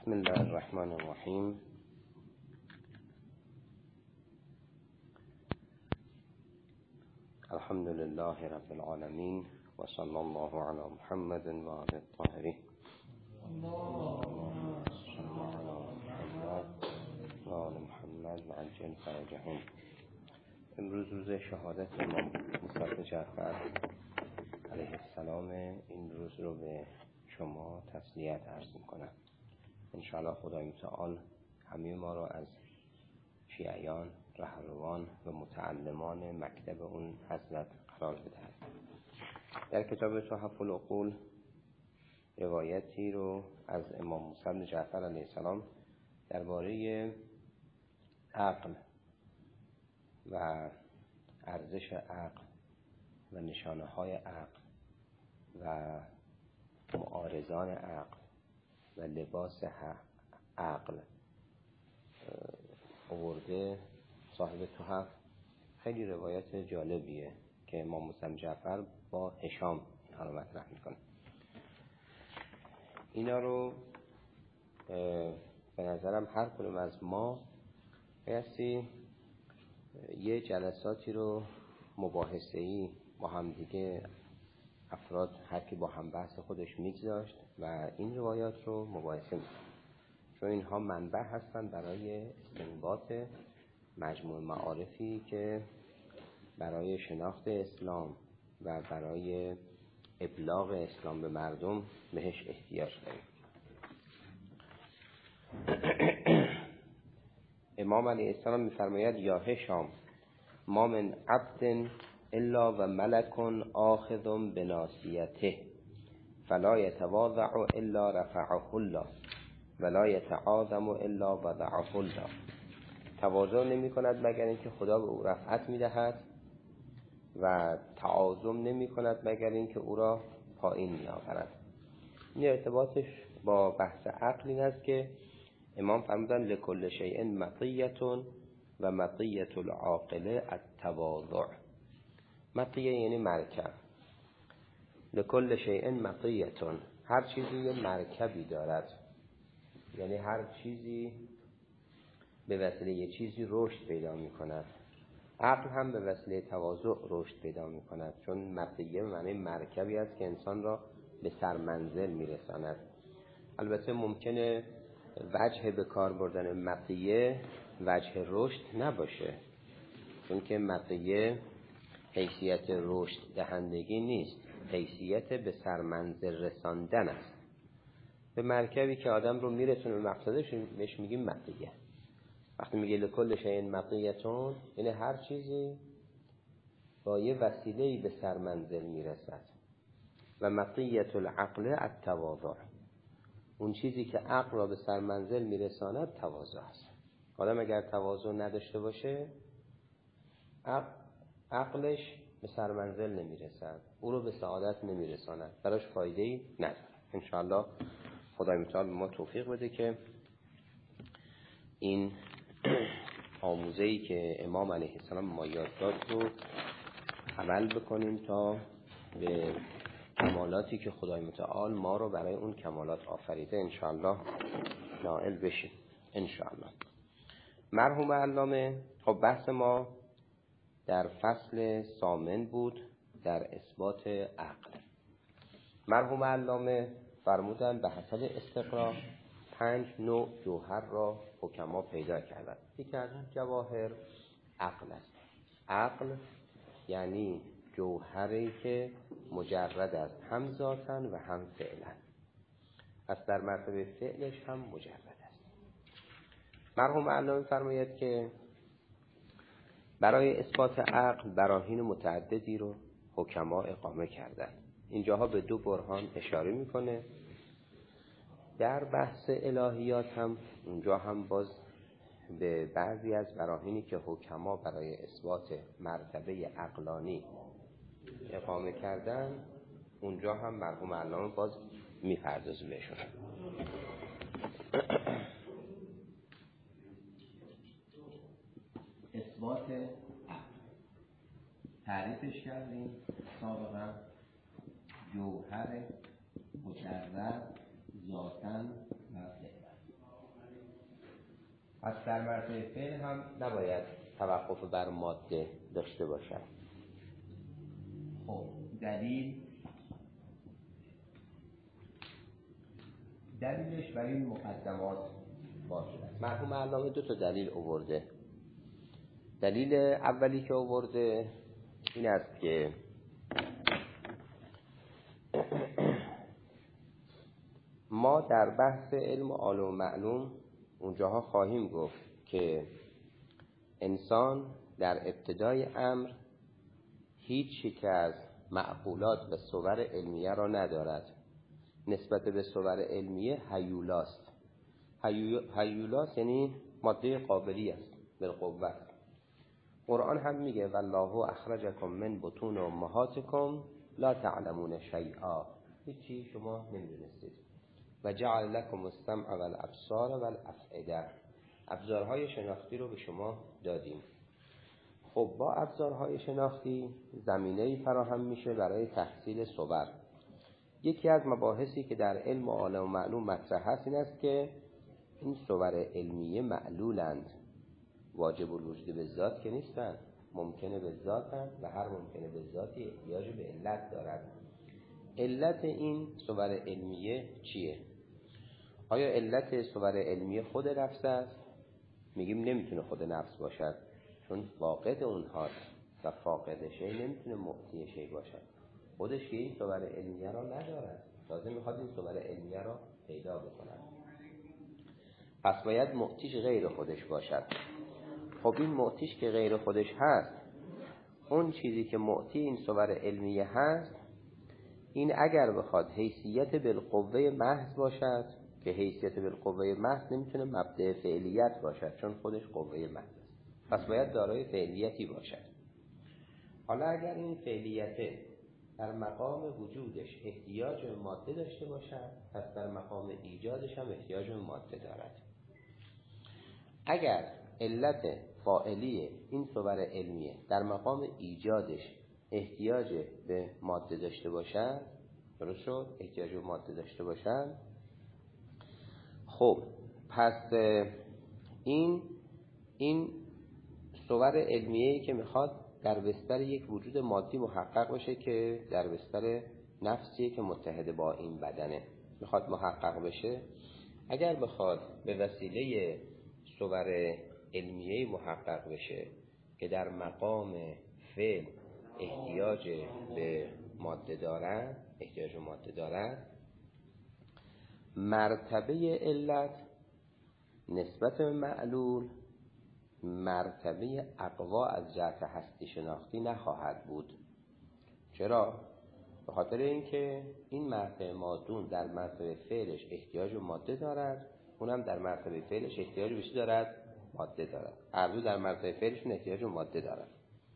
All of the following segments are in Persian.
بسم الله الرحمن الرحیم. الحمد لله رب العالمین و صلی الله علی محمد و آله الطاهرین. اللهم صل علی محمد و آل محمد و عجل فرجهم. امروز روز شهادت امام موسی جعفر علیه السلام. این روز رو به شما تسلیت عرض میکنم. انشاءالله خدای متعال همه ما را از شیعیان، رهروان و متعلمان مکتب اون حضرت قرار بدهد. در کتاب تحف العقول روایتی رو از امام موسی جعفر علیه السلام درباره عقل و ارزش عقل و نشانه های عقل و معارضان عقل و لباس عقل آورده. صاحب تحف خیلی روایت جالبیه که امام موسی جعفر با هشام اینها رو مطرح میکنه. اینا رو به نظرم هر کدوم از ما بایستی یه جلساتی رو مباحثه‌ای با هم دیگه افراد هر کی با هم بحث خودش میگذاشت و این روایات رو مباحثه میکنه، چون اینها منبع هستن برای استنباط مجموع معارفی که برای شناخت اسلام و برای ابلاغ اسلام به مردم بهش احتیاج داریم. امام علیه السلام میفرماید یا هشام ما من عبد الا و ملک آخذ بناصیته فلا یتواضع الا رفعه الله ولا یتعاظم الا وضعه الله. تواضع نمی کند مگر اینکه خدا به او رفعت می دهد و تعاظم نمی کند مگر اینکه او را پایین می آورد. این ارتباطش با بحث عقل این است که امام فرمودن لکل شیء مطیة و مطیة العاقل التواضع. مطیه یعنی مرکب. لکل شیء مطیة، هر چیزی یه مرکبی دارد، یعنی هر چیزی به وسیله یه چیزی رشد پیدا می کند. عقل هم به وسیله تواضع رشد پیدا می کند، چون مطیه معنی مرکبی است که انسان را به سرمنزل می رساند. البته ممکنه وجه به کار بردن مطیه وجه رشد نباشه، چون که مطیه حیثیت رشد دهندگی نیست، حیثیت به سرمنزل رساندن است. به مرکبی که آدم رو میرسونه به مقصدش بهش میگیم مطیه. وقتی میگه لکل شیء مطیتون یعنی هر چیزی با یه وسیله‌ای به سرمنزل میرسد. و مطیة العقل التواضع، اون چیزی که عقل را به سرمنزل میرساند تواضع است. آدم اگر تواضع نداشته باشه عقلش به سرمنزل نمیرسد، او رو به سعادت نمیرساند، براش فایده‌ای نداره. انشاءالله خدای متعال ما توفیق بده که این آموزه‌ای که امام علیه السلام ما یاد داد رو عمل بکنیم تا به کمالاتی که خدای متعال ما رو برای اون کمالات آفریده انشاءالله نائل بشیم انشاءالله. مرحوم علامه، خب بحث ما در فصل ثامن بود در اثبات عقل. مرحوم علامه فرمودن به حسب استقرا 5 نوع جوهر را حکما پیدا کردند. یکی از اون جواهر عقل است. عقل یعنی جوهری که مجرد است، هم ذاتاً و هم فعلاً. پس در مرتبه فعلش هم مجرد است. مرحوم علامه فرماید که برای اثبات عقل براهین متعددی رو حکما اقامه کردند. اینجاها به 2 برهان اشاره میکنه. در بحث الهیات هم اونجا هم باز به بعضی از براهینی که حکما برای اثبات مرتبه عقلانی اقامه کردن اونجا هم مرحوم علامه باز میپردازه بهشون. اثبات عقل تعریفش کردیم سابقا، جوهر مجرد ذاتاً و فعلاً. پس در مرتبه فعل هم نباید توقف بر ماده داشته باشد. خب دلیلش برای این مقدمات باشه. مرحوم علامه 2 دلیل آورده. دلیل اولی که آورده این است که ما در بحث علم عالم و معلوم اونجاها خواهیم گفت که انسان در ابتدای امر هیچ یک از معقولات و صور علمیه را ندارد. نسبت به صور علمیه هیولاست. هیولاست یعنی ماده قابلی است بالقوت. قرآن هم میگه والله اخرجکم من بطون امهاتکم لا تعلمون شیئا، هیچی شما نمیدونستید. و جعل لکم السمع والابصار والافئده، ابزارهای شناختی رو به شما دادیم. خب با ابزارهای شناختی زمینه‌ای فراهم میشه برای تحصیل صور. یکی از مباحثی که در علم عالم و معلوم مطرح هست این است که این صور علمیه معلولند، واجب الوجود به ذات که نیستند، ممکنه به ذاتند و هر ممکنه به ذاتی احتیاج به علت دارد. علت این صور علمیه چیه؟ آیا علت صور علمیه خود نفس است؟ میگیم نمیتونه خود نفس باشد، چون فاقد اونهاست و فاقد شی نمیتونه معطی شی باشد. خودش که این صور علمیه را ندارد، لازم میخواد این صور علمیه را پیدا بکند. پس باید معطیش غیر خودش باشد. خب این معطیش که غیر خودش هست، اون چیزی که معطی این صور علمیه هست، این اگر بخواد حیثیت بالقوه محض باشد، که حیثیت بالقوه محض نمیتونه مبدأ فعلیت باشد چون خودش قوه محض است، پس باید دارای فعلیتی باشد. حالا اگر این فعلیت در مقام وجودش احتیاج به ماده داشته باشد، پس در مقام ایجادش هم احتیاج به ماده دارد. اگر علت فاعلی این صور علمیه در مقام ایجادش احتیاج به ماده داشته باشد، درست شد؟ احتیاج به ماده داشته باشد، خب پس این صور علمیه‌ای که میخواد در بستر یک وجود مادی محقق بشه که در بستر نفسیه که متحد با این بدنه میخواد محقق بشه، اگر بخواد به وسیله صور علمیه‌ای محقق بشه که در مقام فعل احتیاج به ماده دارد، مرتبه علت نسبت به معلول مرتبه اقوا از جهت هستی شناختی نخواهد بود. چرا؟ به خاطر اینکه این مرتبه مادون در مرتبه فعلش احتیاج به ماده دارد، اونم در مرتبه فعلش احتیاج به چی دارد؟ ماده دارد. هر دو در مرتبه فعلشون احتیاج به ماده دارد.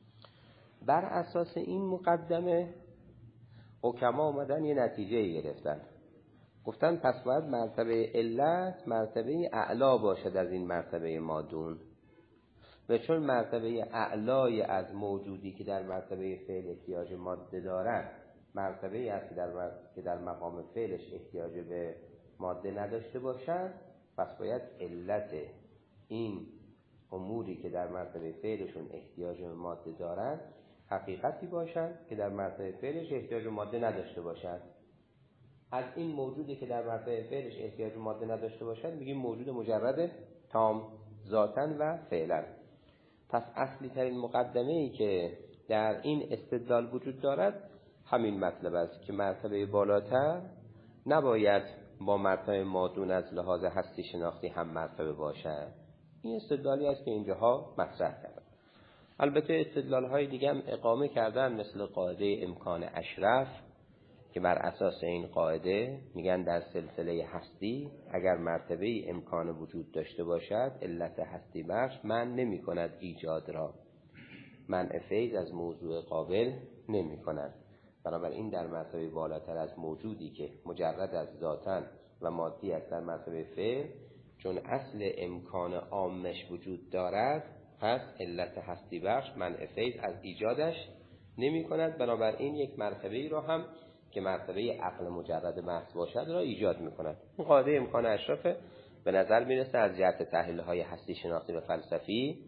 بر اساس این مقدمه حکما اومدن یه نتیجه گرفتن، گفتن پس باید مرتبه علت مرتبه اعلا باشد از این مرتبه مادون، و چون مرتبه اعلای از موجودی که در مرتبه فعل احتیاج ماده دارد مرتبه است که در مقام فعلش احتیاج به ماده نداشته باشد، پس باید علت این اموری که در مرتبه فعلشون احتیاج به ماده دارند حقیقتی باشد که در مرتبه فعلش احتیاج به ماده نداشته باشد. از این موجودی که در مرتبه فعلش احتیاج به ماده نداشته باشد میگیم موجود مجرد تام ذاتاً و فعلاً. پس اصلی ترین مقدمه‌ای که در این استدلال وجود دارد همین مطلب است که مرتبه بالاتر نباید با مرتبه مادون از لحاظ هستی شناختی هم مرتبه باشد. این استدلالی است که اینجاها مطرح کردن. البته استدلال‌های دیگه هم اقامه کردن، مثل قاعده امکان اشرف که بر اساس این قاعده میگن در سلسله هستی اگر مرتبه امکان وجود داشته باشد علت هستی بخش منع نمی کند ایجاد را، منع فیض از موضوع قابل نمی کند. بنابراین در مرتبه بالاتر از موجودی که مجرد از ذاتن و مادی است در مرتبه فعل، چون اصل امکان عامش وجود دارد، پس علت هستی بخش منع فیض از ایجادش نمی کند. بنابراین یک مرتبه‌ای را هم که مرتبه عقل مجرد محض باشد را ایجاد می کند. این قاعده امکان اشرفه به نظر میرسه از جهت تحلیل‌های هستی شناختی و فلسفی،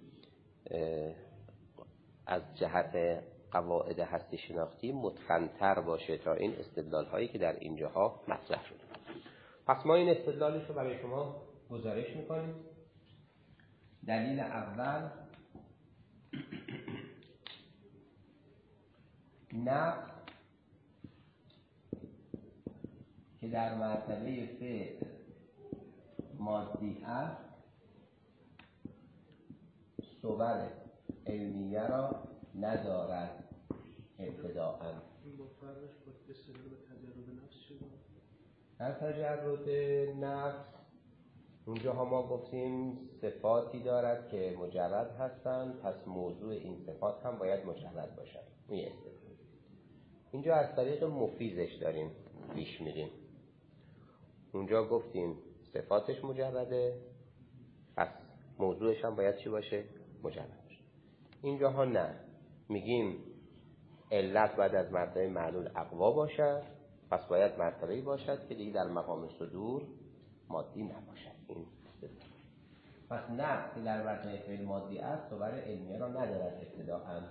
از جهت قواعد هستی شناختی متقن‌تر باشه تا این استدلال‌هایی که در اینجاها مطرح شده. پس ما این استدلالش رو برای شما گزارش می‌کنیم. دلیل اول، نفس که در مرتبه فعل مادی است، صور علمیه را ندارد ابتداءً. با فرقش با استدلال به تجرد نفس شده. در تجرد نفس اونجاها ما گفتیم صفاتی دارد که مجرد هستند، پس موضوع این صفات هم باید مجرد باشد. اینجا از طریق مفیزش داریم پیش میریم. اونجا گفتیم صفاتش مجرده، پس موضوعش هم باید چی باشه؟ مجرد باشه. اینجاها نه، میگیم علت باید از مرتبه معلول اقوا باشد، پس باید مرتبه‌ای باشد که دیگه در مقام صدور مادی نباشد. این پس نفس که در مرتبه فعل مادی است، صور علمیه را ندارد ابتداءً.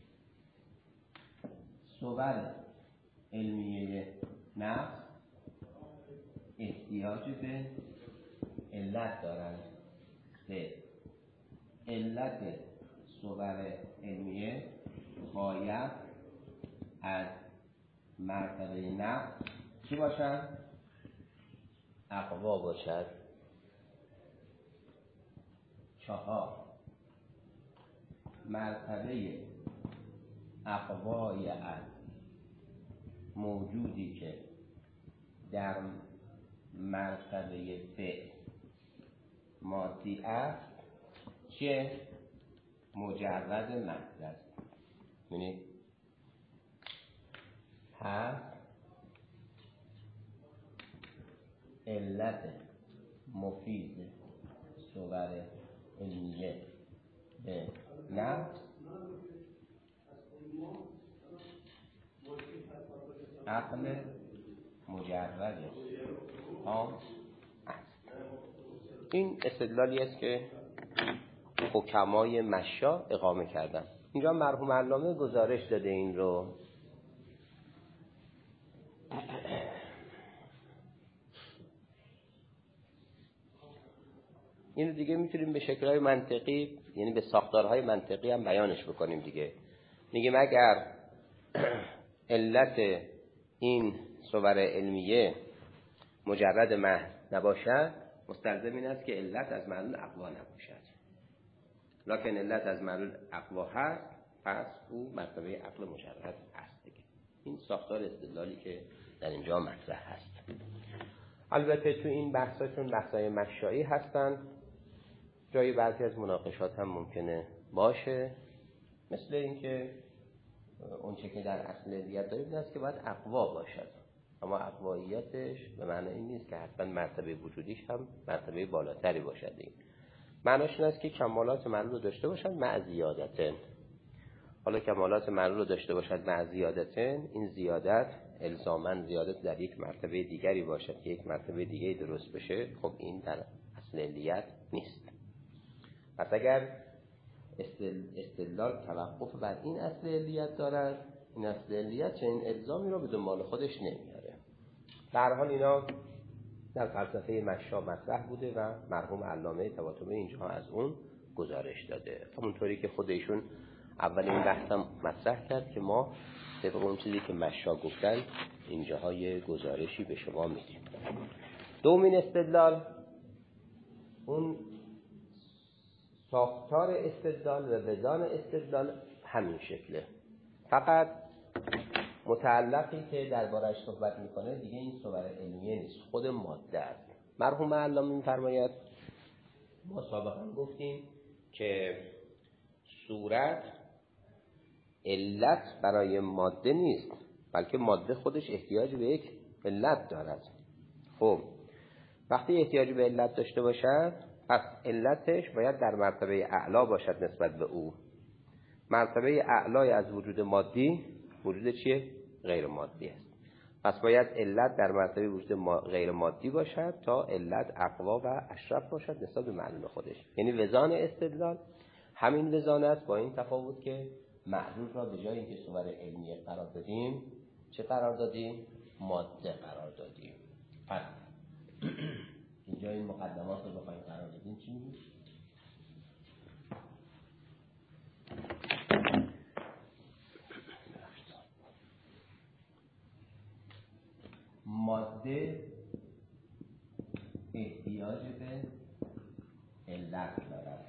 صور علمیه نفس احتیاج به علت دارند. علت صور علمیه باید از مرتبه نفس چی باشد؟ اقوا باشد. 4 مرتبه اقوای از موجودی که در مرتبه فعل مادی است چه مجرد محض است. یعنی پس علت مفید صور علمیه به نفس عقل مجرد عام است. این استدلالی است که حکمای مشا اقامه کردن. اینجا مرحوم علامه گزارش داده این رو. اینو دیگه میتونیم به شکل‌های منطقی، یعنی به ساختارهای منطقی هم بیانش بکنیم دیگه. میگیم اگر علت این صور علمیه مجرد محض نباشد، مستلزم این است که علت از معلول اقوا نباشد. لکن علت از معلول اقوا هست، پس او مرتبه عقل مجرد است دیگه. این ساختار استدلالی که در اینجا مطرح هست. البته تو این بحثا چون بحثای مشایی هستن، جایی بعضی از مناقشات هم ممکنه باشه، مثل اینکه اون چه که در اصل علیت داریم این است که باید اقوا باشد، اما اقواییتش به معنی این نیست که حتما مرتبه وجودیش هم مرتبه بالاتری باشد. این معناش این است که کمالات معلول رو داشته باشد مع زیادتن. حالا کمالات معلول رو داشته باشد مع زیادتن، این زیادت الزاماً زیادت در یک مرتبه دیگری باشد که یک مرتبه دیگری درست بشه، خب این در اصل علیت نیست. پس اگر استدلال توقف بر این اصل علیت دارد، این اصل علیت چنین الزامی رو به دنبال خودش نمیاره. در حال اینا در فلسفه مشا مطرح بوده و مرحوم علامه طباطبایی اینجا از اون گزارش داده. همونطوری که خودشون اول این بحثم مطرح کرد که ما طبق اون چیزی که مشا گفتن اینجاها یه گزارشی به شما میدیم. دومین استدلال، اون ساختار استدلال و وزان استدلال همین شکله، فقط متعلقی که درباره‌اش صحبت میکنه دیگه این صور علمیه نیست، خود ماده است. مرحوم علامه میفرماید ما سابقا گفتیم که صورت علت برای ماده نیست، بلکه ماده خودش احتیاج به یک علت دارد. خب وقتی احتیاج به علت داشته باشد، پس علتش باید در مرتبه اعلا باشد نسبت به او. مرتبه اعلای از وجود مادی وجود چیه؟ غیر مادی است. پس باید علت در مرتبه وجود غیر مادی باشد تا علت اقوا و اشرف باشد نسبت به معلول خودش. یعنی وزان استدلال همین وزان است، با این تفاوت که معلول را به جای اینکه صور علمی قرار دادیم چه قرار دادیم؟ ماده قرار دادیم. پس اینجا این مقدمات رو بخوایم قرار دادیم چی میگیم؟ ماده احتیاج به علت دارد.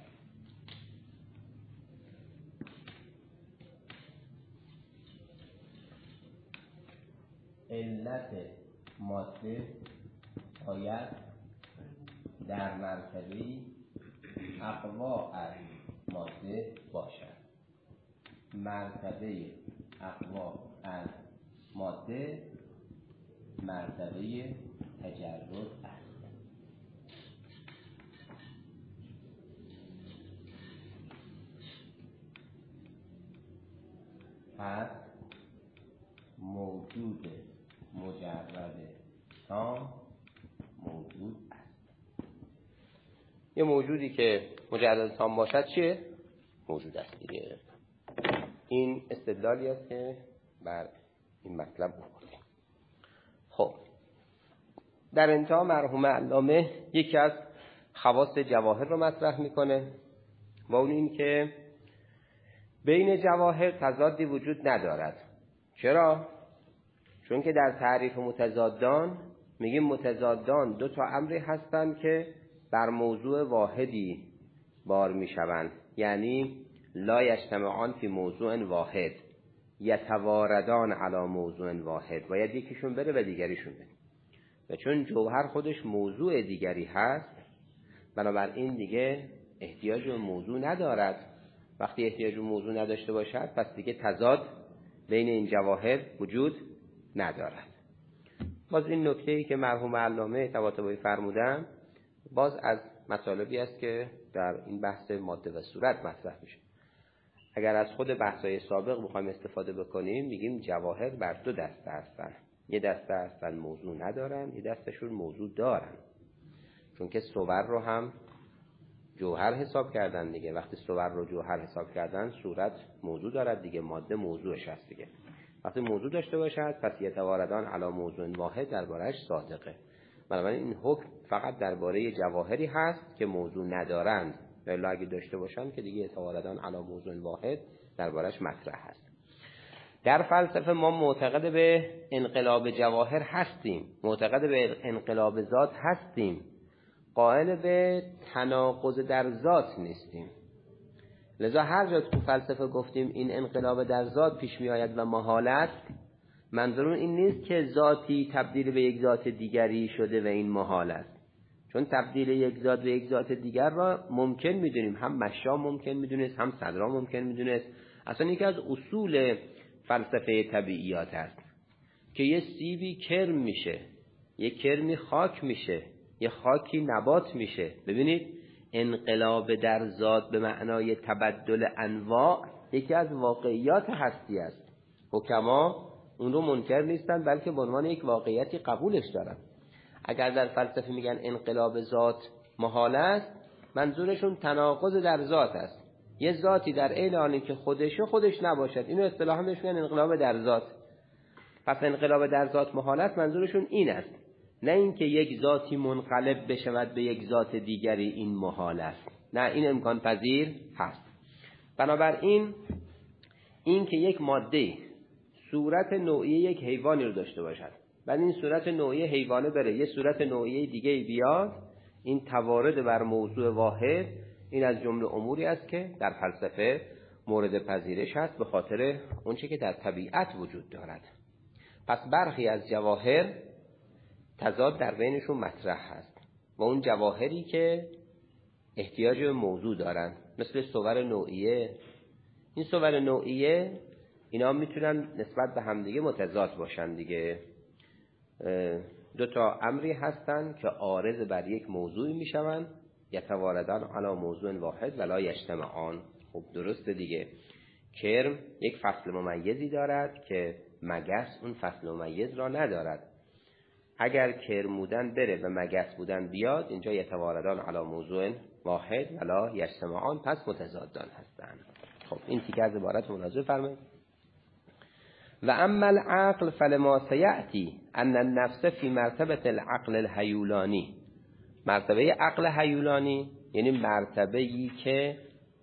علت ماده باید در مرتبه اقوا از ماده باشد. مرتبه اقوا از ماده مرتبه تجرد است. پس موجود مجرد تام موجود است. یه موجودی که مجرد تام باشد چیه؟ موجود است دیگه. این استدلالی است که بر این مطلب آوردیم. خب در انتها مرحوم علامه یکی از خواص جواهر رو مطرح میکنه و اون این که بین جواهر تضادی وجود ندارد. چرا؟ چون که در تعریف متضادان میگیم متضادان دو تا امری هستند که بر موضوع واحدی بار میشوند، یعنی لا یجتمعان فی موضوع واحد یتواردان علی موضوع واحد. باید یکیشون بره و دیگریشون بره، و چون جوهر خودش موضوع دیگری هست بنابراین دیگه احتیاج به موضوع ندارد. وقتی احتیاج به موضوع نداشته باشد پس دیگه تضاد بین این جواهر وجود ندارد. باز این نکته‌ای که مرحوم علامه طباطبایی فرمودن باز از مطالبی است که در این بحث ماده و صورت مطرح میشه. اگر از خود بحث‌های سابق بخوایم استفاده بکنیم میگیم جواهر بر دو دسته هستن. یه دسته هستن موضوع ندارن، یه دستشون موضوع دارن. چون که صور رو هم جوهر حساب کردن دیگه. وقتی صور رو جوهر حساب کردن صورت موضوع دارد دیگه، ماده موضوعش هست دیگه. وقتی موضوع داشته باشد پس یتواردان علی موضوع واحد درباره‌اش صادقه. بنابراین این حکم فقط درباره جواهری هست که موضوع ندارند، ولی اگه داشته باشند که دیگه یتواردان علی موضوع واحد درباره‌اش مطرح هست. در فلسفه ما معتقد به انقلاب جواهر هستیم، معتقد به انقلاب ذات هستیم، قائل به تناقض در ذات نیستیم. لذا هر جا تو فلسفه گفتیم این انقلاب در ذات پیش می آید و محال است، منظورون این نیست که ذاتی تبدیل به یک ذات دیگری شده و این محال است. چون تبدیل یک ذات به یک ذات دیگر را ممکن میدونیم، هم مشا ممکن میدونست، هم صدرا ممکن میدونست. اصلا یکی از اصول فلسفه طبیعیات است که یه سیبی کرم میشه، یه کرمی خاک میشه، یه خاکی نبات میشه. ببینید انقلاب در ذات به معنای تبدل انواع یکی از واقعیات هستی است. حکما اون رو منکر نیستن بلکه به عنوان یک واقعیتی قبولش دارن. اگر در فلسفه میگن انقلاب ذات محال است، منظورشون تناقض در ذات است. یه ذاتی در عین حالی که خودش نباشد، اینو اصطلاحا بهش میگن انقلاب در ذات. پس انقلاب در ذات محال است منظورشون این است، نه اینکه یک ذاتی منقلب بشود به یک ذات دیگری این محال است. نه، این امکان پذیر هست. بنابراین این که یک ماده صورت نوعی یک حیوانی رو داشته باشد، بعد این صورت نوعی حیوانه بره یه صورت نوعی دیگه بیاد، این توارد بر موضوع واحد، این از جمله اموری است که در فلسفه مورد پذیرش است به خاطر اونچه که در طبیعت وجود دارد. پس برخی از جواهر تضاد در بینشون مطرح هست و اون جواهری که احتیاج به موضوع دارن مثل صور نوعیه. این صور نوعیه اینا میتونن نسبت به همدیگه متضاد باشن دیگه. دو تا امری هستن که عارض بر یک موضوعی میشون، یتواردان علی موضوع واحد ولا یجتمعان. خب درسته دیگه. کرم یک فصل ممیزی دارد که مگس اون فصل ممیز را ندارد. اگر کرمودن بره و مگس بودن بیاد، اینجا یتواردان علی موضوع واحد ولا یجتمعان، پس متضادان هستند. خب این تیکه از عبارت ملاحظه فرمایید. و اما العقل فلما سیأتی ان النفس فی مرتبه العقل الهیولانی. مرتبه عقل هیولانی یعنی مرتبه‌ای که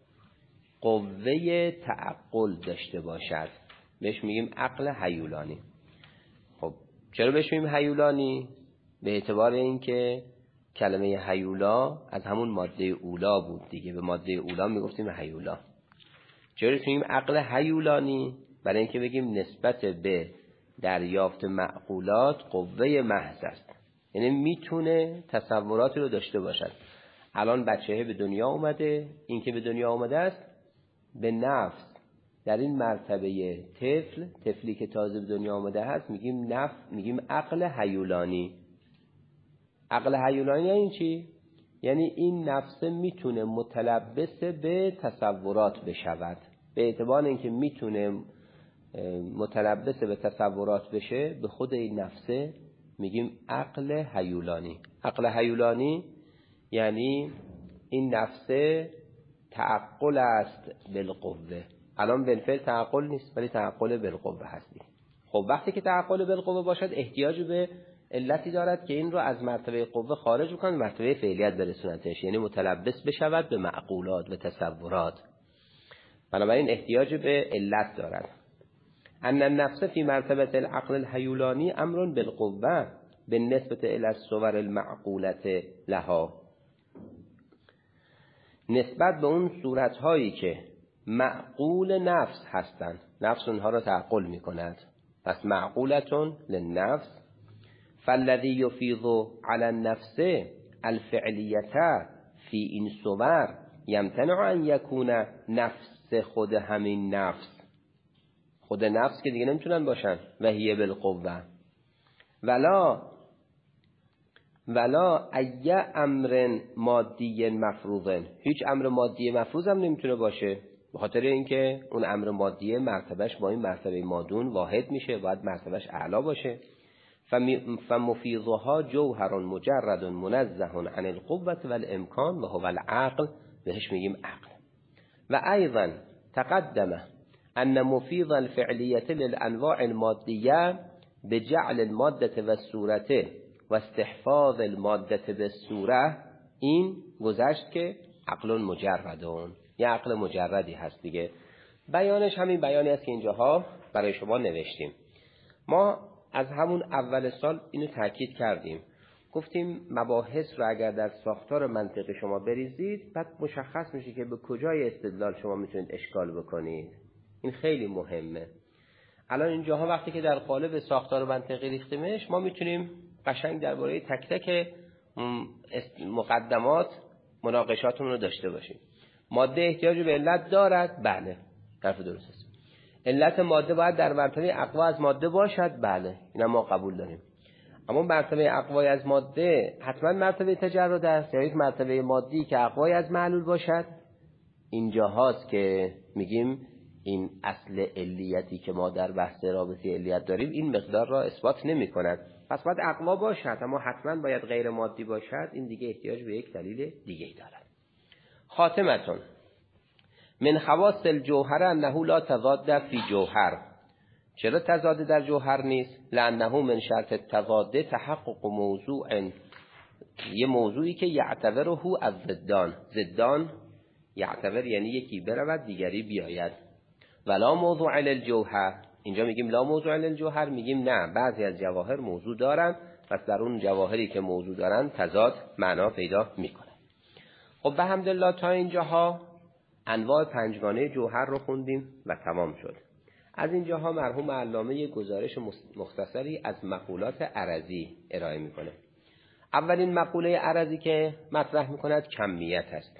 قوه تعقل داشته باشد، بهش میگیم عقل هیولانی. خب چرا بهش میگیم هیولانی؟ به اعتبار اینکه کلمه هیولا از همون ماده اولا بود دیگه، به ماده اولا میگفتیم هیولا. چرا میگیم عقل هیولانی؟ برای اینکه بگیم نسبت به دریافت معقولات قوه محض است، یعنی میتونه تصوراتی رو داشته باشد. الان بچه‌ها به دنیا اومده، این که به دنیا اومده است به نفس در این مرتبه طفلی که تازه به دنیا آمده هست میگیم عقل هیولانی. عقل هیولانی یعنی چی؟ یعنی این نفس میتونه متلبس به تصورات بشود. به اعتبار اینکه میتونه متلبس به تصورات بشه، به خود این نفسه میگیم عقل هیولانی. عقل هیولانی یعنی این نفسه تعقل است بالقوه. الان بالفعل تعقل نیست ولی تعقل بالقوه هستی. خب وقتی که تعقل بالقوه باشد احتیاج به علتی دارد که این رو از مرتبه قوه خارج بکنه، مرتبه فعلیت برسونتش، یعنی متلبس بشود به معقولات و تصورات. بنابراین احتیاج به علت دارد. ان النفس فی مرتبه العقل الهیولانی امر بالقوه بالنسبه الی الصور المعقوله لها. نسبت به اون صورت‌هایی که معقول نفس هستند، نفس اونها را تعقل می‌کند، پس معقولتون للنفس. فالذی یفیض علی النفس الفعلیه فی این صور یمتنع ان یکون نفس خود همین نفس، خود نفس که دیگه نمیتونن باشن، و هی بالقوه ولا ای امر مادی مفروض، هیچ امر مادی مفروض هم نمیتونه باشه، به خاطر اینکه اون امر مادی مرتبهش با این مرتبه مادون واحد میشه، باید مرتبهش اعلا باشه. فمفیضها جوهر مجرد منزه عن القوة والامکان و هو العقل، بهش میگیم عقل. و ایضا تقدم ان مفیض الفعلیت للانواع المادیه بجعل الماده و صورته و استحفاظ الماده به صوره، این گذشت که عقل مجردون، یه عقل مجردی هست دیگه. بیانش همین بیانی است که اینجاها برای شما نوشتیم. ما از همون اول سال اینو تاکید کردیم، گفتیم مباحث رو اگر در ساختار منطقی شما بریزید، بعد مشخص میشه که به کجای استدلال شما میتونید اشکال بکنید. این خیلی مهمه. الان اینجاها وقتی که در قالب ساختار منطقی ریختیمش، ما میتونیم قشنگ درباره تک تک مقدمات مناقشاتمون رو داشته باشیم. ماده احتیاج به علت دارد؟ بله، حرف درست است. علت ماده باید در مرتبه اقوا از ماده باشد؟ بله، اینا ما قبول داریم. اما مرتبه اقوای از ماده حتما مرتبه تجرد است یا یک مرتبه مادی که اقوای از معلول باشد؟ اینجا هاست که میگیم این اصل علیتی که ما در بحث رابطه علیت داریم این مقدار را اثبات نمی کند. پس باید اقوا باشد اما حتما باید غیر مادی باشد، این دیگه احتیاج به یک دلیل دیگه دارد. خاتمتون من خواص الجوهر انه لا تضاد فی جوهر. چرا تضاد در جوهر نیست؟ لانه من شرط التضاد تحقق موضوع، یه موضوعی که یعتبره از ضدان یعتبر یعنی یکی برود دیگری بیاید. ولا موضوع للجوهر، اینجا میگیم لا موضوع للجوهر، میگیم نه، بعضی از جواهر موضوع دارن، پس در اون جواهری که موضوع دارن تضاد معنا پیدا میکنه. خب به حمدالله تا اینجاها انواع پنجگانه جوهر رو خوندیم و تمام شد. از اینجاها مرحوم علامه گزارش مختصری از مقولات عرضی ارائه میکنه. اولین مقوله عرضی که مطرح میکند کمیت است.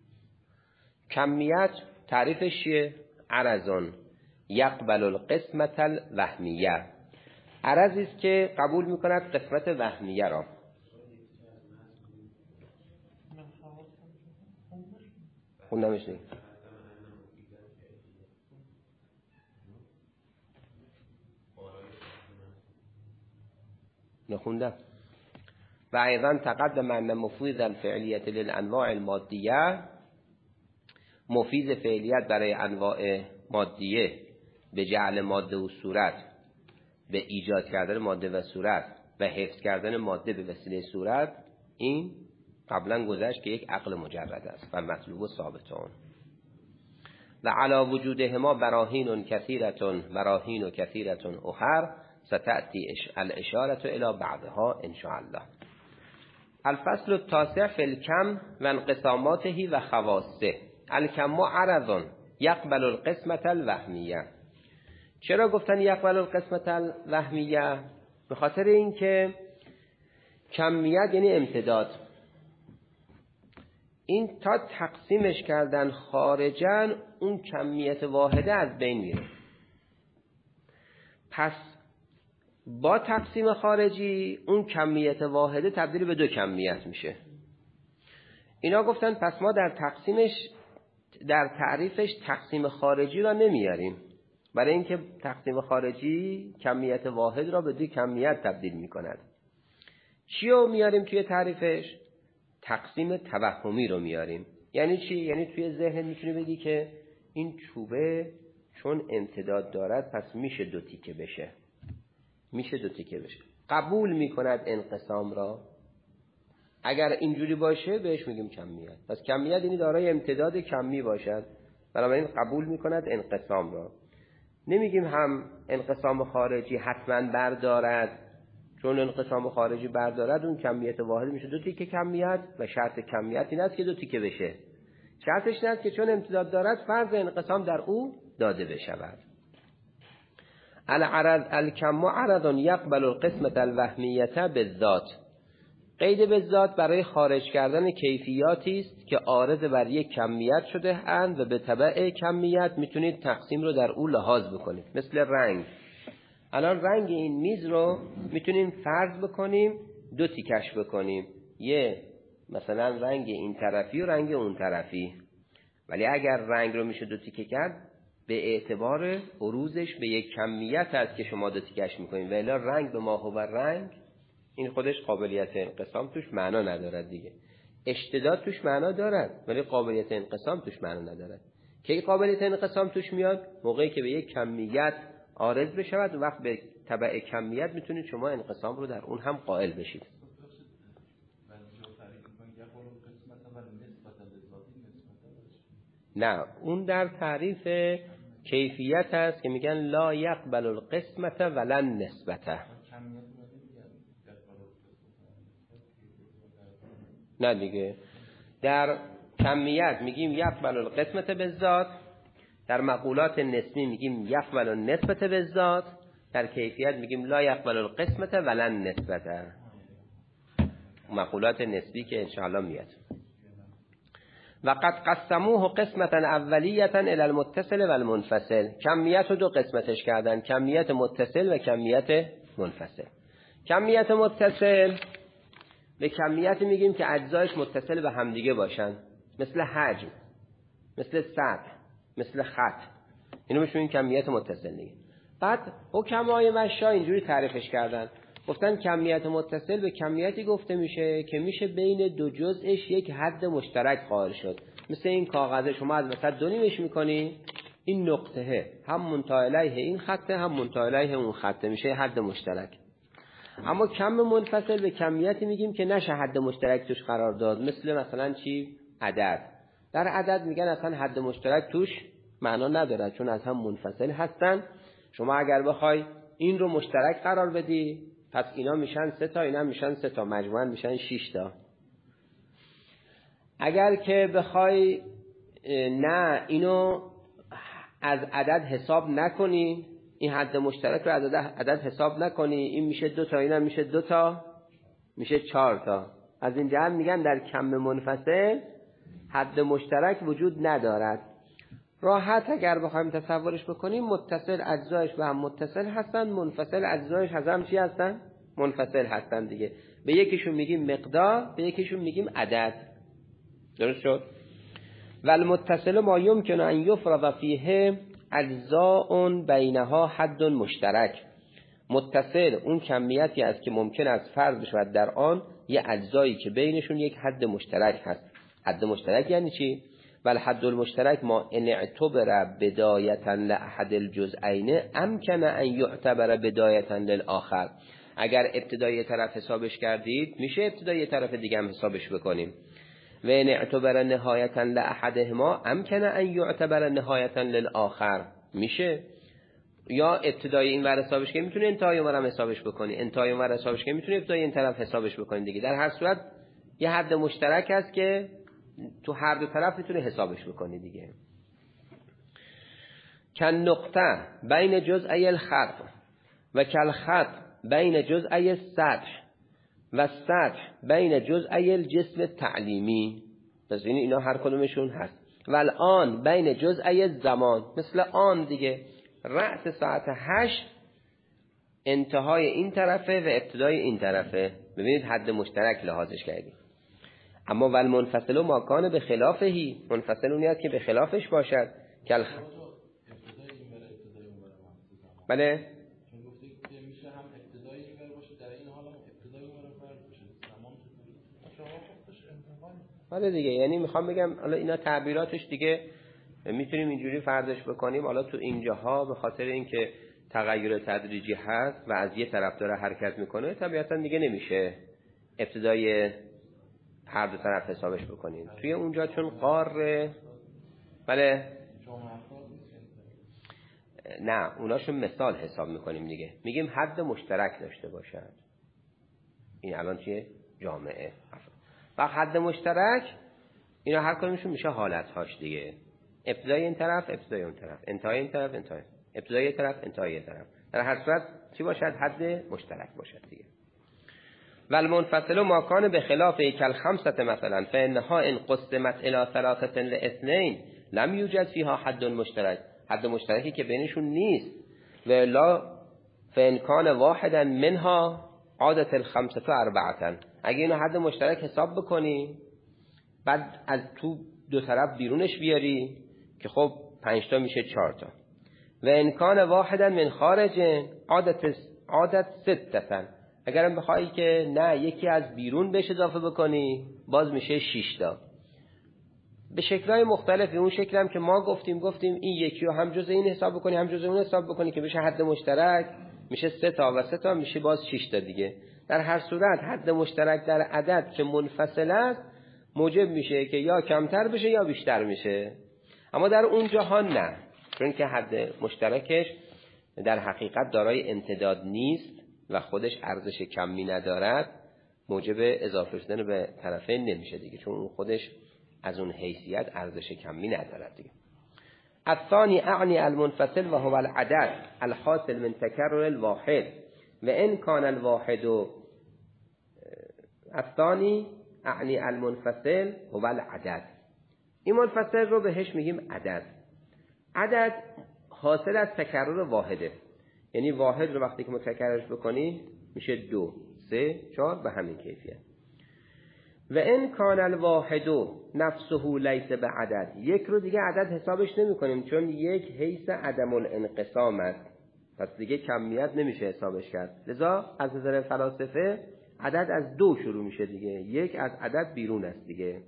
کمیت تعریفش چیه؟ عرضون یقبل القسمت الوهمیه، عرضی است که قبول میکند قسمت وهمیه را. خوندمش نیست. خوندم. و ایضا تقدم ان مفید الفعلیت للانواع المادیه، مفید فعلیت برای انواع مادیه به جعل ماده و صورت، به ایجاد کردن ماده و صورت و حفظ کردن ماده به وسیله صورت، این قبلا گذشت که یک عقل مجرد است و مطلوب و ثابتون. و علا وجودهما براهین کثیرة اخر ستأتی الاشاره الی بعضها ان شاء الله. الفصل التاسع فی الکم و انقساماته و خواصه. الکم عرض یقبل القسمة الوهمیه. چرا گفتن یقبل القسمة الوهمیه؟ به خاطر اینکه کمیت یعنی امتداد، این تا تقسیمش کردن خارجن اون کمیت واحده از بین میره. پس با تقسیم خارجی اون کمیت واحده تبدیل به دو کمیت میشه. اینا گفتن پس ما در تعریفش تقسیم خارجی را نمیاریم، برای اینکه تقسیم خارجی کمیت واحد را به دو کمیت تبدیل میکند. چی رو میاریم توی تعریفش؟ تقسیم توهمی رو میاریم. یعنی چی؟ یعنی توی ذهن میتونی بگی که این چوبه چون امتداد دارد پس میشه دو تیکه بشه. قبول میکند انقسام را. اگر اینجوری باشه بهش میگیم کمیت. پس کمیت یعنی دارای امتداد کمی باشد، بنابراین قبول میکند انقسام را. نمیگیم هم انقسام خارجی حتما بردارد، چون انقسام خارجی بردارد اون کمیت واحد میشه دو تیکه کمیت و شرط کمیت این است که دو تیکه بشه. شرطش این است که چون امتداد دارد فرض انقسام در او داده بشود. الکم عرض یقبل القسمة الوهمیه بالذات. قید بالذات برای خارج کردن کیفیاتی است که عارض بر یک کمیت شده اند و به تبع کمیت میتونید تقسیم رو در او لحاظ بکنید. مثل رنگ. الان رنگ این میز رو میتونیم فرض بکنیم دو تیکش بکنیم، مثلا رنگ این طرفی و رنگ اون طرفی. ولی اگر رنگ رو میشه دو تیکه کرد به اعتبار عروضش به یک کمیت هست که شما دو تیکش میکنید، ولی رنگ به ما هو رنگ این خودش قابلیت انقسام توش معنا ندارد دیگه. اشتداد توش معنا دارد ولی قابلیت انقسام توش معنا ندارد. کی قابلیت انقسام توش میاد؟ موقعی که به یک کمیت عارض بشود و وقت به تبع کمیت میتونید شما انقسام رو در اون هم قائل بشید. نه، اون در تعریف کیفیت هست که میگن لا یقبل القسمت ولا نسبته. نه دیگه، در کمیت میگیم یقبل القسمت بالذات، در مقولات نسبی میگیم یقبل النسبت بالذات، در کیفیت میگیم لا یقبل القسمت ولا نسبته. مقولات نسبی که انشاءالله میاد. و قد قسموه قسمتا اولیتا الی المتصل و المنفصل. کمیت رو دو قسمتش کردن، کمیت متصل و کمیت منفصل. کمیت متصل به کمیت میگیم که اجزایش متصل به همدیگه باشن، مثل حجم، مثل سطح، مثل خط. اینو بهش میگیم کمیت متصل دیگه. بعد حکمای مشا اینجوری تعریفش کردن، گفتن کمیت متصل به کمیتی گفته میشه که میشه بین دو جزءش یک حد مشترک قائل شد. مثل این کاغذ شما از وسط دو نیمش میکنی، این نقطه هم منتهی الیه این خطه هم منتهی الیه اون خطه، میشه حد مشترک. اما کم منفصل به کمیتی میگیم که نشه حد مشترک توش قرار داد. مثلا چی؟ عدد. در عدد میگن اصلا حد مشترک توش معنا نداره چون از هم منفصل هستن. شما اگر بخوای این رو مشترک قرار بدی پس اینا میشن 3 تا، اینا میشن 3 تا، مجموعاً میشن 6 تا. اگر که بخوای نه اینو از عدد حساب نکنی، این حد مشترک رو از عدد حساب نکنی، این میشه 2 تا، اینا میشه 2 تا، میشه 4 تا. از این جهت میگن در کم منفصل حد مشترک وجود ندارد. راحت اگر بخوایم تصورش بکنیم متصل اجزایش به هم متصل هستن، منفصل اجزایش از هم چی هستن؟ منفصل هستن دیگه. به یکیشون میگیم مقدار، به یکیشون میگیم عدد. درست شد؟ و المتصل ما یمکن ان یفرض فیه اجزاء بینها حد مشترک. متصل اون کمیتی است که ممکن است فرض بشود در آن یه اجزایی که بینشون یک حد مشترک هست. حد مشترک یعنی چی؟ ولی حد المشترک ما ان اعتبر بدایتا لاحد الجزئین امکن ان یعتبر بدایتا للآخر. اگر ابتدای طرف حسابش کردید میشه ابتدای طرف دیگه هم حسابش بکنیم. و ان اعتبر نهایتا لاحدهما امکن ان یعتبر نهایتا للآخر، میشه یا ابتدای این ور حسابش که میتونه انتهای اون ور هم حسابش بکنی، انتهای اون ور حسابش که میتونه ابتدای این طرف حسابش بکنی دیگه. در هر صورت یه حد مشترک هست که تو هر دو طرف میتونه حسابش بکنی دیگه. کن نقطه بین جزئی الخط و کل خط بین جزئی السطح و سطح بین جزئی الجسم تعلیمی. پس اینا هر کدومشون هست. و الان بین جزئی الزمان، مثل آن دیگه، رأس ساعت 8 انتهای این طرفه و ابتدای این طرفه. ببینید حد مشترک لحاظش کردیم. اما ول منفصل ما کان به خلافهی، منفصل اونی است که به خلافش باشد. کل بله چون گفته که میشه هم ابتدایی اینور باشه در این حال هم ابتدایی اونور فرض بشه زمان شما گفتش انتقال. بله دیگه، یعنی میخوام بگم حالا اینا تعبیراتش دیگه میتونیم اینجوری فرضش بکنیم. حالا تو اینجاها به خاطر اینکه تغییر تدریجی هست و از یه طرف داره حرکت میکنه طبیعتا دیگه نمیشه ابتدای هر دو طرف حسابش بکنیم. توی اونجا چون قاره بله نه اوناشون مثال حساب میکنیم دیگه، میگیم حد مشترک داشته باشد. این الان چیه؟ جامعه. و حد مشترک اینا هر کدومشون میشه حالتهاش دیگه. ابتدای این طرف، ابتدای اون طرف، انتهای این طرف، انتهای، ابتدای این طرف، انتهای این طرف. در هر صورت چی باشد؟ حد مشترک باشد دیگه. والمنفصل ما کان به خلاف کل خمسه مثلا فانها ان قسمت الى ثلاثه لاثنين لم یوجد فيها حد مشترک. حد مشترکی که بینشون نیست. و الا فان کان واحدا منها عادت الخمسه اربعه. اگه اینو حد مشترک حساب بکنی بعد از تو دو طرف بیرونش بیاری که خب 5 تا میشه 4 تا. و ان کان واحدا من خارج عادت سته. اگرم بخوایی که نه یکی از بیرون بهش اضافه بکنی باز میشه 6 تا. به شکل‌های مختلفی. اون شکل هم که ما گفتیم این یکی رو هم جزء این حساب بکنی هم جزء اون حساب بکنی که بشه حد مشترک، میشه 3 تا و 3 تا میشه باز 6 تا دیگه. در هر صورت حد مشترک در عدد که منفصل است موجب میشه که یا کمتر بشه یا بیشتر میشه. اما در اون جهان نه، چون که حد مشترکش در حقیقت دارای امتداد نیست و خودش ارزش کمی ندارد، موجب اضافه شدن به طرفین نمیشه دیگه، چون اون خودش از اون حیثیت ارزش کمی ندارد دیگه. الثانی اعنی المنفصل و هو العدد الحاصل من تکرر الواحد و ان کان الواحد. الثانی اعنی المنفصل هو العدد. این منفصل رو بهش میگیم عدد. عدد حاصل از تکرر واحده، یعنی واحد رو وقتی که متکررش بکنی میشه 2 3 4 به همین کیفیت. و ان کان الواحد نفسه لیس بعدد. یک رو دیگه عدد حسابش نمی کنیم چون یک حیث عدم الانقسام است، پس دیگه کمیت نمیشه حسابش کرد. لذا از نظر فلاسفه عدد از 2 شروع میشه دیگه، یک از عدد بیرون است دیگه.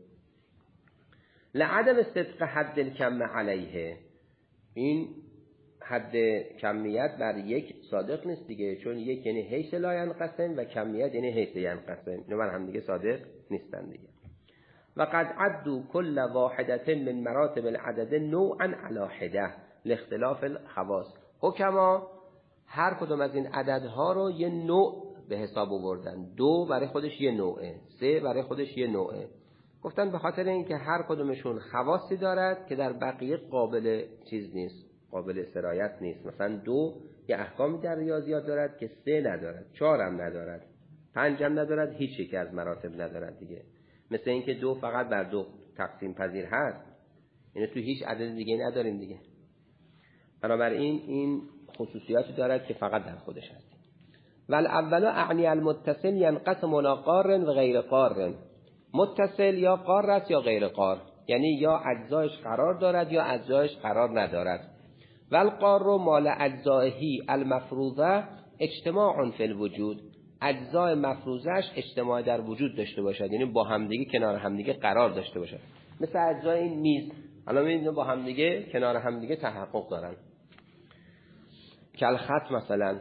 لعدم صدق حد الکم علیه. این حد کمیت بر یک صادق نیست دیگه، چون یک یعنی حیث لا ینقسم و کمیت یعنی حیث ینقسم، اینا بر هم دیگه صادق نیستن دیگه. و قد عدوا كل واحدة من مراتب العدد نوعا على حده لاختلاف الخواص. حکما هر کدوم از این عددها رو یه نوع به حساب آوردن. 2 برای خودش یه نوعه، 3 برای خودش یه نوعه. گفتن به خاطر اینکه هر کدومشون خواصی دارد که در بقیه قابل چیز نیست، قابل سرایت نیست. مثلا 2 یه احکامی در ریاضیات دارد که 3 ندارد، 4 هم ندارد، 5 هم ندارد، هیچ یک از مراتب ندارد دیگه. مثل اینکه 2 فقط بر 2 تقسیم پذیر هست، یعنی تو هیچ عدد دیگه نداریم دیگه. بنابراین این خصوصیاتی دارد که فقط در خودش هست. والاول اعنی المتصل ینقسم الى قار و غیر قار. متصل یا قار است یا غیر قار، یعنی یا اجزایش قرار دارد یا اجزایش قرار ندارد. والقار مال اجزائه المفروضه اجتماع فی الوجود، اجزای مفروضش اجتماع در وجود داشته باشد، یعنی با همدیگه کنار همدیگه قرار داشته باشد. مثل اجزای این میز الان می‌بینید با همدیگه کنار همدیگه تحقق دارن. کل خط مثلا.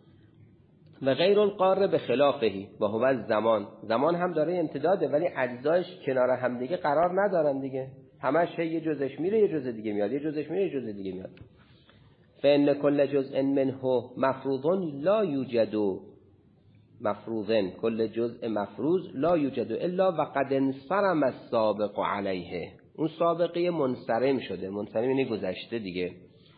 و غیر القار به خلافهی و هو الزمان، زمان هم داره امتداده ولی اجزایش کنار همدیگه قرار ندارن دیگه، همش یه جزش میره یه جز دیگه میاد، یه جزش میره یه جز دیگه میاد. فإن كل جزء منه مفروض لا يوجد مفروضن، کل جزء مفروض لا یوجد الا وقد انصرم السابق علیه، اون سابقه منصرم شده، منصرم یعنی گذشته دیگه.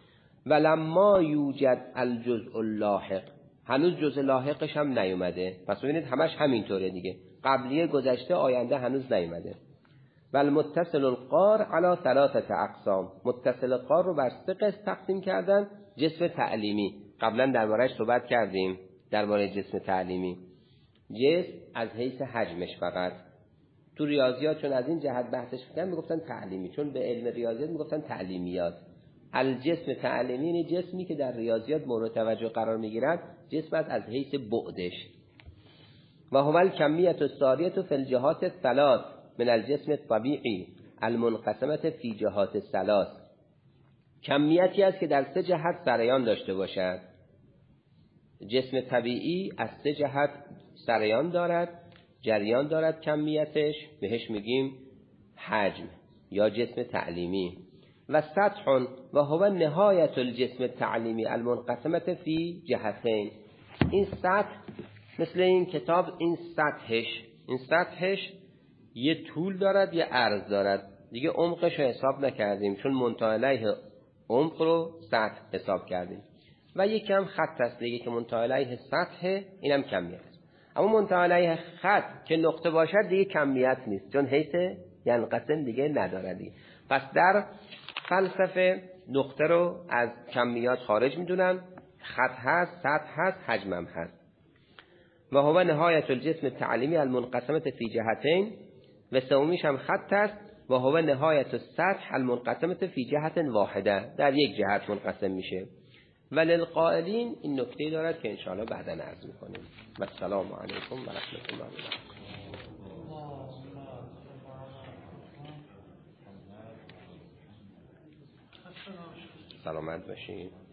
ولما یوجد الجزء اللاحق، هنوز جزء لاحقش هم نیومده، پس ببینید همش همینطوره دیگه، قبلیه گذشته آینده هنوز نیومده. والمتصل القار علی ثلاثه اقسام، متصل قار رو بر 3 قسم تقسیم کردن. جسم تعلیمی قبلا درباره‌اش صحبت کردیم، درباره جسم تعلیمی. جسم از حیث حجمش، فقط تو ریاضیات چون از این جهت بحثش می‌کردن میگفتن تعلیمی، چون به علم ریاضیات میگفتن تعلیمیات. الجسم تعلیمی یعنی جسمی که در ریاضیات مورد توجه قرار میگیرد، جسم از حیث بعدش. و هو الکمیة الساریة فی الجهات الثلاث من الجسم الطبیعی المنقسمة فی جهات الثلاث، کمیتی است که در 3 جهت سریان داشته باشد. جسم طبیعی از 3 جهت سریان دارد، جریان دارد، کمیتش بهش میگیم حجم یا جسم تعلیمی. و سطح و هو نهایت الجسم التعلیمی المنقسمة فی جهتین، این سطح مثل این کتاب، این سطحش یه طول دارد یه عرض دارد دیگه، عمقش رو حساب نکردیم چون منتهی علیه عمق رو سطح حساب کردیم. و یکی هم خط است دیگه که منتهی علیه سطح، اینم کمیت است. اما منتهی علیه خط که نقطه باشد دیگه کمیت نیست، چون حیث ینقسم دیگه نداره دیگه. پس در فلسفه نقطه رو از کمیات خارج میدونن، خط هست، سطح هست، حجمم هست. و هو نهایت الجسم التعلیمی المنقسمة فی جهتین، و سومیش هم خط است. و هو نهایت السطح المنقسمة فی جهت واحده، در یک جهت منقسم میشه. وللقائلین، این نکته دارد که انشاءالله بعدا عرض میکنیم. و السلام علیکم و رحمت الله و برکاته. سلامت باشید.